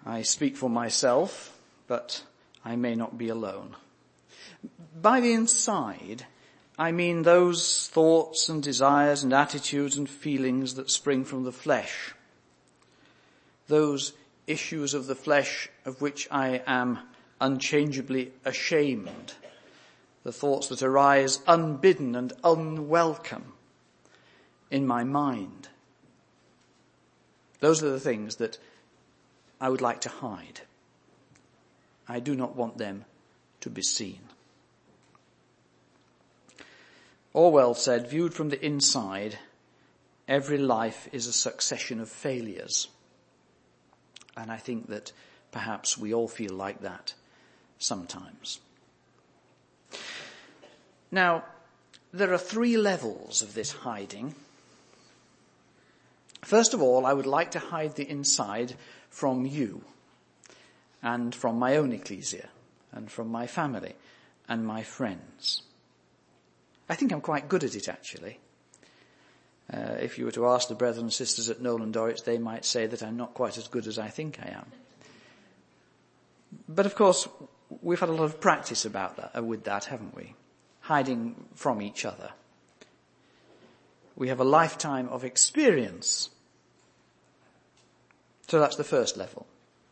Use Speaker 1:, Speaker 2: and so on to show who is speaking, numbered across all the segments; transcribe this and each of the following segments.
Speaker 1: I speak for myself, but I may not be alone. By the inside, I mean those thoughts and desires and attitudes and feelings that spring from the flesh. Those issues of the flesh of which I am unchangeably ashamed. The thoughts that arise unbidden and unwelcome in my mind. Those are the things that I would like to hide. I do not want them to be seen. Orwell said, viewed from the inside, every life is a succession of failures. And I think that perhaps we all feel like that sometimes. Now, there are 3 levels of this hiding. First of all, I would like to hide the inside from you and from my own ecclesia and from my family and my friends. I think I'm quite good at it, actually. If you were to ask the brethren and sisters at Nolan Dorrit, they might say that I'm not quite as good as I think I am. But of course, we've had a lot of practice with that, haven't we? Hiding from each other. We have a lifetime of experience. So that's the first level.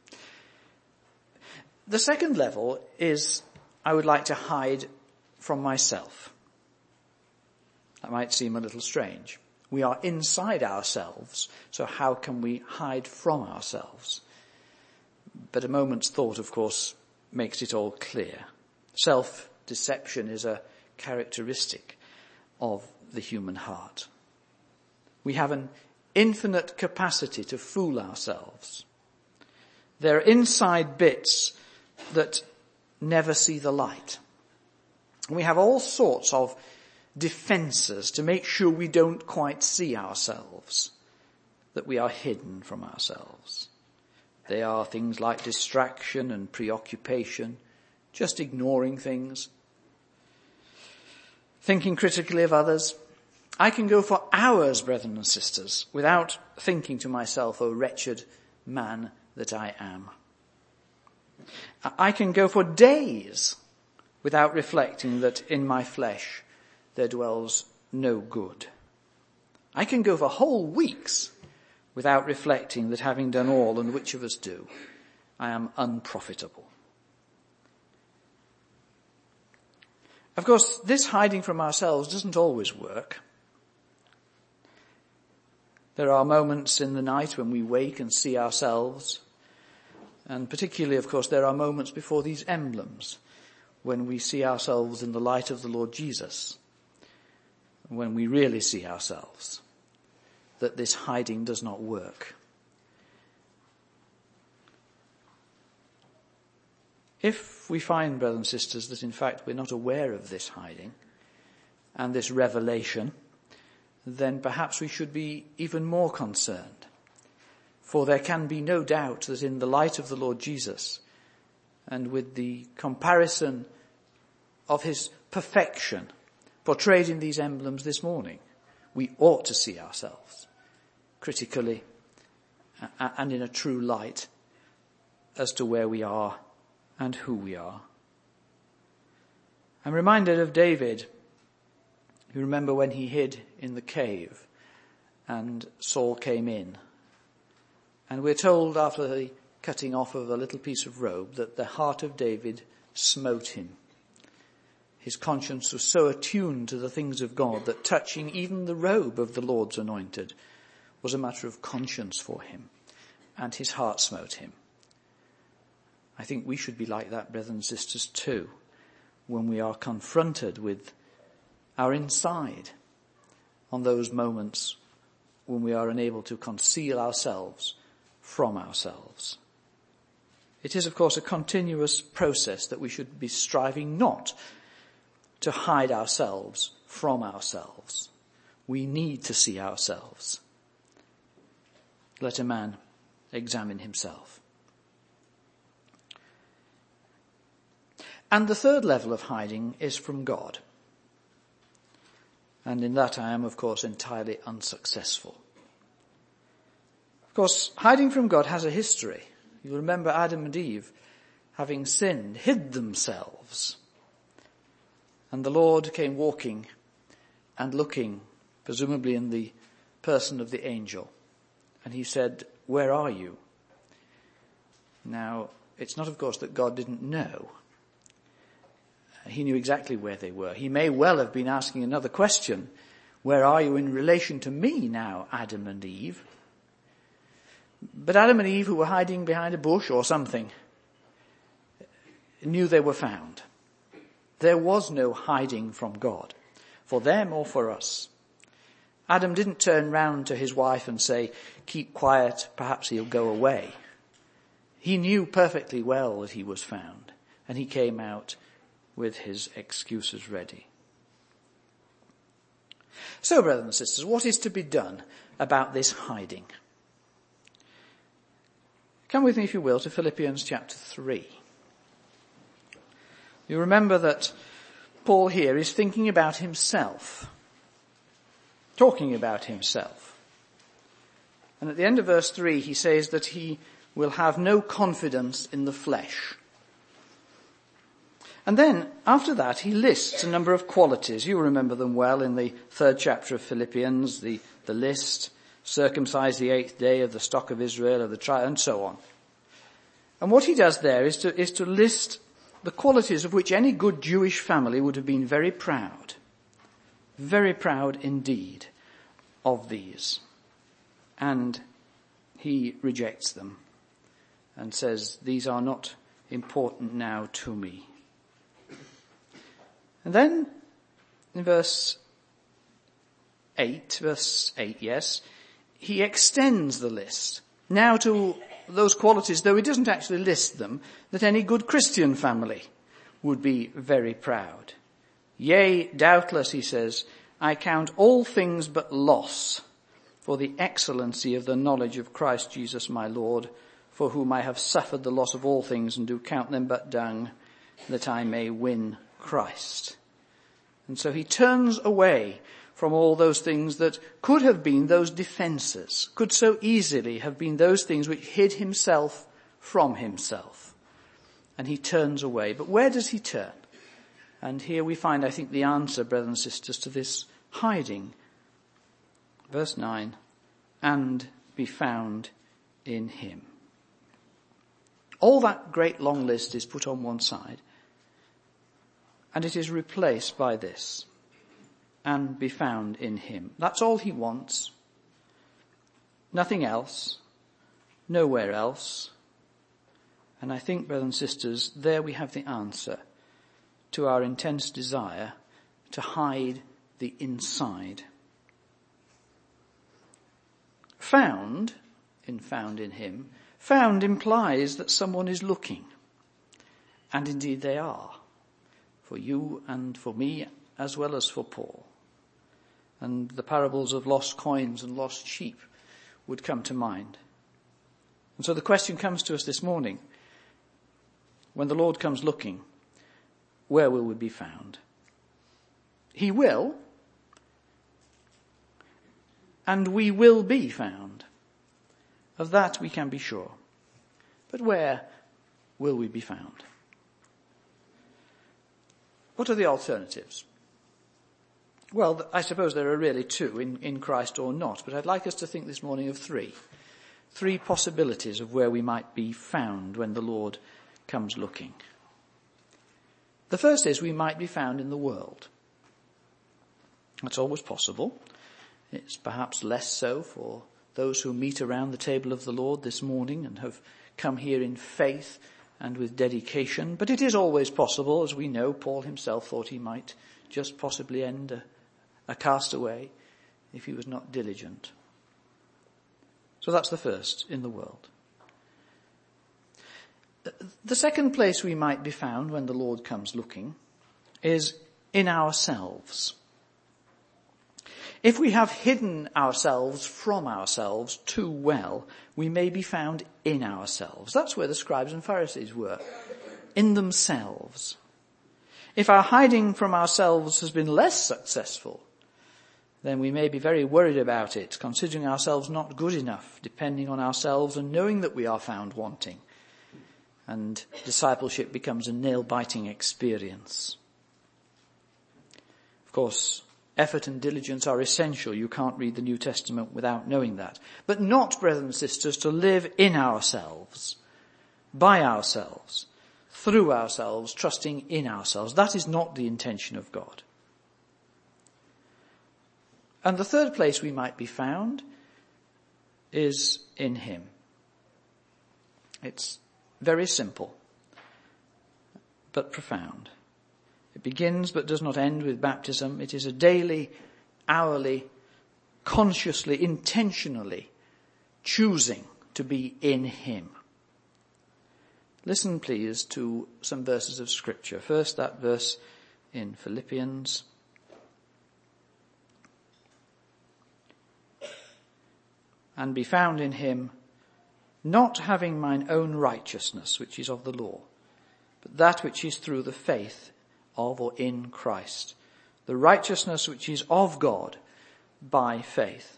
Speaker 1: The second level is I would like to hide from myself. That might seem a little strange. We are inside ourselves, so how can we hide from ourselves? But a moment's thought, of course, makes it all clear. Self-deception is a characteristic of the human heart. We have an infinite capacity to fool ourselves. There are inside bits that never see the light. We have all sorts of defenses to make sure we don't quite see ourselves, that we are hidden from ourselves. They are things like distraction and preoccupation, just ignoring things, thinking critically of others. I can go for hours, brethren and sisters, without thinking to myself, oh wretched man that I am. I can go for days without reflecting that in my flesh there dwells no good. I can go for whole weeks without reflecting that having done all, and which of us do, I am unprofitable. Of course, this hiding from ourselves doesn't always work. There are moments in the night when we wake and see ourselves, and particularly, of course, there are moments before these emblems when we see ourselves in the light of the Lord Jesus, when we really see ourselves, that this hiding does not work. If we find, brothers and sisters, that in fact we're not aware of this hiding and this revelation, then perhaps we should be even more concerned. For there can be no doubt that in the light of the Lord Jesus, and with the comparison of his perfection portrayed in these emblems this morning, we ought to see ourselves critically and in a true light as to where we are and who we are. I'm reminded of David. You remember when he hid in the cave and Saul came in. And we're told after the cutting off of a little piece of robe that the heart of David smote him. His conscience was so attuned to the things of God that touching even the robe of the Lord's anointed was a matter of conscience for him, and his heart smote him. I think we should be like that, brothers and sisters, too, when we are confronted with our inside on those moments when we are unable to conceal ourselves from ourselves. It is, of course, a continuous process that we should be striving not to hide ourselves from ourselves. We need to see ourselves. Let a man examine himself. And the third level of hiding is from God. And in that I am, of course, entirely unsuccessful. Of course, hiding from God has a history. You remember Adam and Eve, having sinned, hid themselves. And the Lord came walking and looking, presumably in the person of the angel. And he said, "Where are you?" Now, it's not, of course, that God didn't know. He knew exactly where they were. He may well have been asking another question. Where are you in relation to me now, Adam and Eve? But Adam and Eve, who were hiding behind a bush or something, knew they were found. There was no hiding from God, for them or for us. Adam didn't turn round to his wife and say, "Keep quiet, perhaps he'll go away." He knew perfectly well that he was found, and he came out with his excuses ready. So, brothers and sisters, what is to be done about this hiding? Come with me, if you will, to Philippians chapter 3. You remember that Paul here is thinking about himself, talking about himself. And at the end of verse 3, he says that he will have no confidence in the flesh. And then, after that, he lists a number of qualities. You remember them well in the 3rd chapter of Philippians, the list, circumcised the 8th day of the stock of Israel, of the tribe, and so on. And what he does there is to list the qualities of which any good Jewish family would have been very proud indeed of these. And he rejects them and says, "These are not important now to me." And then in verse 8, he extends the list now to those qualities, though he doesn't actually list them, that any good Christian family would be very proud. "Yea, doubtless," he says, "I count all things but loss for the excellency of the knowledge of Christ Jesus my Lord, for whom I have suffered the loss of all things and do count them but dung, that I may win Christ." And so he turns away from all those things that could have been those defenses, could so easily have been those things which hid himself from himself. And he turns away. But where does he turn? And here we find, I think, the answer, brothers and sisters, to this hiding. Verse 9, "and be found in him." All that great long list is put on one side, and it is replaced by this, "and be found in him." That's all he wants. Nothing else. Nowhere else. And I think, brothers and sisters, there we have the answer to our intense desire to hide the inside. Found in him, found implies that someone is looking. And indeed they are. For you and for me, as well as for Paul. And the parables of lost coins and lost sheep would come to mind. And so the question comes to us this morning, when the Lord comes looking, where will we be found? He will, and we will be found. Of that we can be sure. But where will we be found? What are the alternatives? Well, I suppose there are really two, in Christ or not, but I'd like us to think this morning of three. Three possibilities of where we might be found when the Lord comes looking. The first is we might be found in the world. That's always possible. It's perhaps less so for those who meet around the table of the Lord this morning and have come here in faith and with dedication. But it is always possible, as we know. Paul himself thought he might just possibly end a castaway if he was not diligent. So that's the first, in the world. The second place we might be found when the Lord comes looking is in ourselves. If we have hidden ourselves from ourselves too well, we may be found in ourselves. That's where the scribes and Pharisees were, in themselves. If our hiding from ourselves has been less successful, then we may be very worried about it, considering ourselves not good enough, depending on ourselves and knowing that we are found wanting. and discipleship becomes a nail-biting experience. Of course, effort and diligence are essential. You can't read the New Testament without knowing that. But not, brothers and sisters, to live in ourselves, by ourselves, through ourselves, trusting in ourselves. That is not the intention of God. And the third place we might be found is in him. It's very simple, but profound. It begins but does not end with baptism. It is a daily, hourly, consciously, intentionally choosing to be in him. Listen, please, to some verses of Scripture. First, that verse in Philippians. And be found in him, not having mine own righteousness, which is of the law, but that which is through the faith of or in Christ, the righteousness which is of God by faith.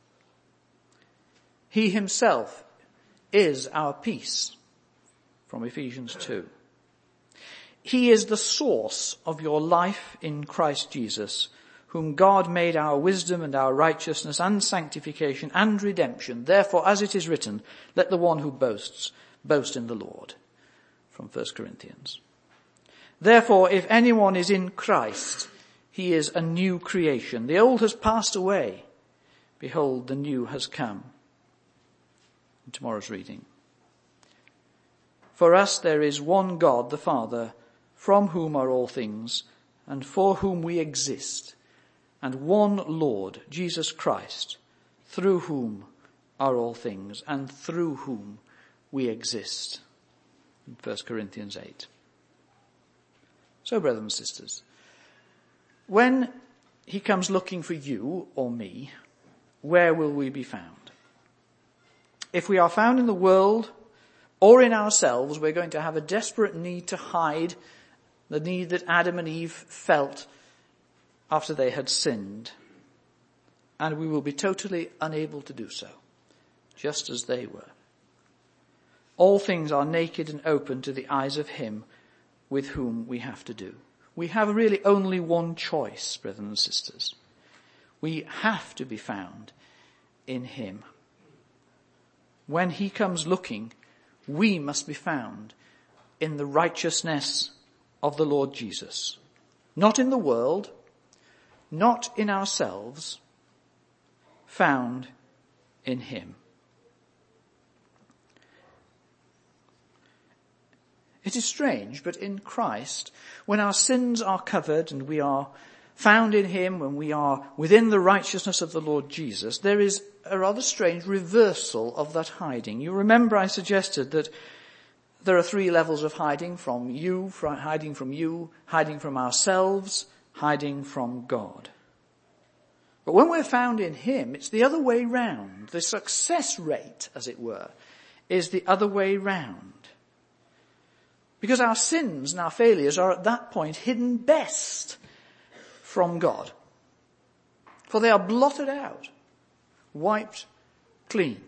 Speaker 1: He himself is our peace, from Ephesians 2. He is the source of your life in Christ Jesus, whom God made our wisdom and our righteousness and sanctification and redemption. Therefore, as it is written, let the one who boasts, boast in the Lord. From 1 Corinthians. Therefore, if anyone is in Christ, he is a new creation. The old has passed away. Behold, the new has come. In tomorrow's reading. For us there is one God, the Father, from whom are all things, and for whom we exist, and one Lord, Jesus Christ, through whom are all things, and through whom we exist. In 1 Corinthians 8. So, brothers and sisters, when he comes looking for you or me, where will we be found? If we are found in the world or in ourselves, we're going to have a desperate need to hide, the need that Adam and Eve felt after they had sinned. And we will be totally unable to do so, just as they were. All things are naked and open to the eyes of him with whom we have to do. We have really only one choice, brothers and sisters. We have to be found in him. When he comes looking, we must be found in the righteousness of the Lord Jesus. Not in the world, not in ourselves, found in him. It is strange, but in Christ, when our sins are covered and we are found in him, when we are within the righteousness of the Lord Jesus, there is a rather strange reversal of that hiding. You remember I suggested that there are three levels of hiding: from you, hiding from ourselves, hiding from God. But when we're found in him, it's the other way round. The success rate, as it were, is the other way round. Because our sins and our failures are at that point hidden best from God. For they are blotted out, wiped clean.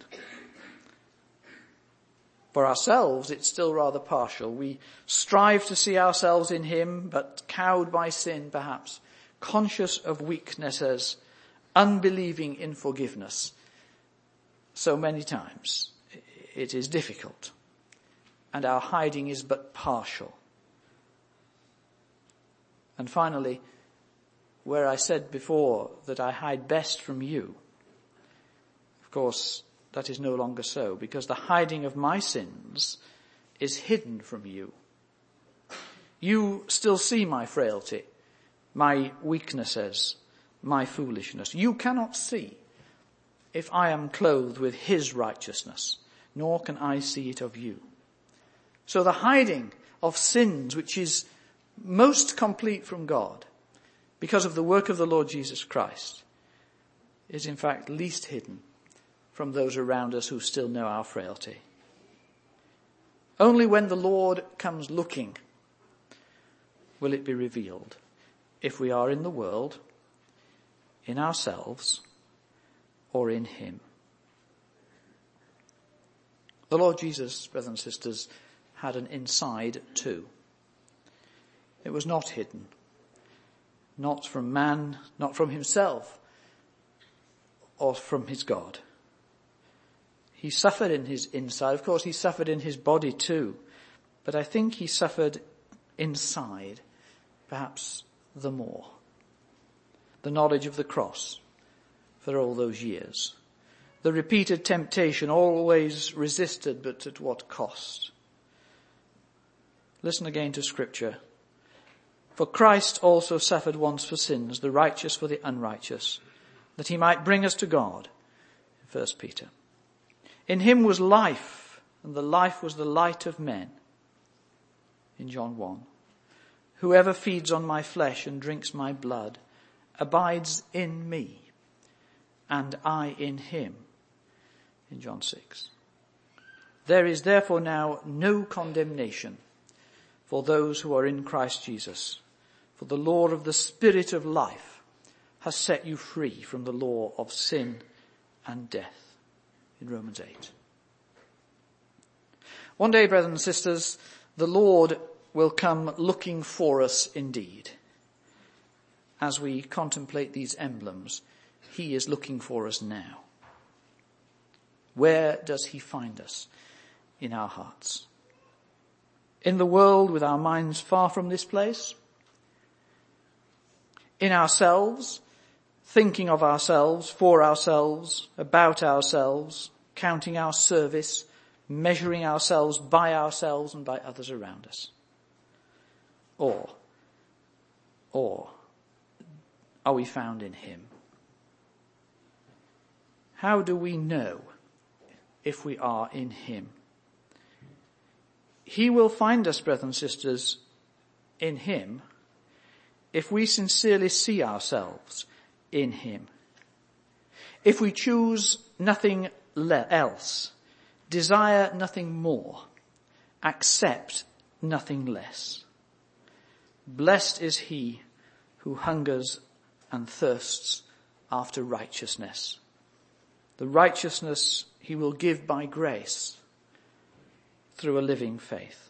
Speaker 1: For ourselves, it's still rather partial. We strive to see ourselves in him, but cowed by sin perhaps, conscious of weaknesses, unbelieving in forgiveness. So many times it is difficult, and our hiding is but partial. And finally, where I said before that I hide best from you, of course, that is no longer so, because the hiding of my sins is hidden from you. You still see my frailty, my weaknesses, my foolishness. You cannot see if I am clothed with his righteousness, nor can I see it of you. So the hiding of sins, which is most complete from God, because of the work of the Lord Jesus Christ, is in fact least hidden from those around us who still know our frailty. Only when the Lord comes looking will it be revealed if we are in the world, in ourselves, or in him. The Lord Jesus, brothers and sisters, had an inside too. It was not hidden. Not from man, not from himself, or from his God. He suffered in his inside. Of course, he suffered in his body too. But I think he suffered inside, perhaps the more. The knowledge of the cross for all those years. The repeated temptation, always resisted, but at what cost? Listen again to Scripture. For Christ also suffered once for sins, the righteous for the unrighteous, that he might bring us to God. 1 Peter. In him was life, and the life was the light of men. In John 1. Whoever feeds on my flesh and drinks my blood abides in me, and I in him. In John 6. There is therefore now no condemnation for those who are in Christ Jesus. For the law of the Spirit of life has set you free from the law of sin and death. In Romans 8. One day, brothers and sisters, the Lord will come looking for us indeed. As we contemplate these emblems, he is looking for us now. Where does he find us? In our hearts. In the world with our minds far from this place? In ourselves, thinking of ourselves, for ourselves, about ourselves, counting our service, measuring ourselves by ourselves and by others around us? Or are we found in him? How do we know if we are in him? He will find us, brothers and sisters, in him if we sincerely see ourselves in him. If we choose nothing else, desire nothing more, accept nothing less. Blessed is he who hungers and thirsts after righteousness. The righteousness he will give by grace through a living faith.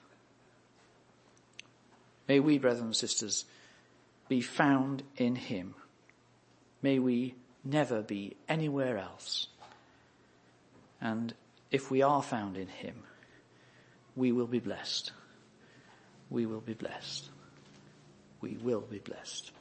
Speaker 1: May we, brothers and sisters, be found in him. May we never be anywhere else. And if we are found in him, we will be blessed. We will be blessed. We will be blessed.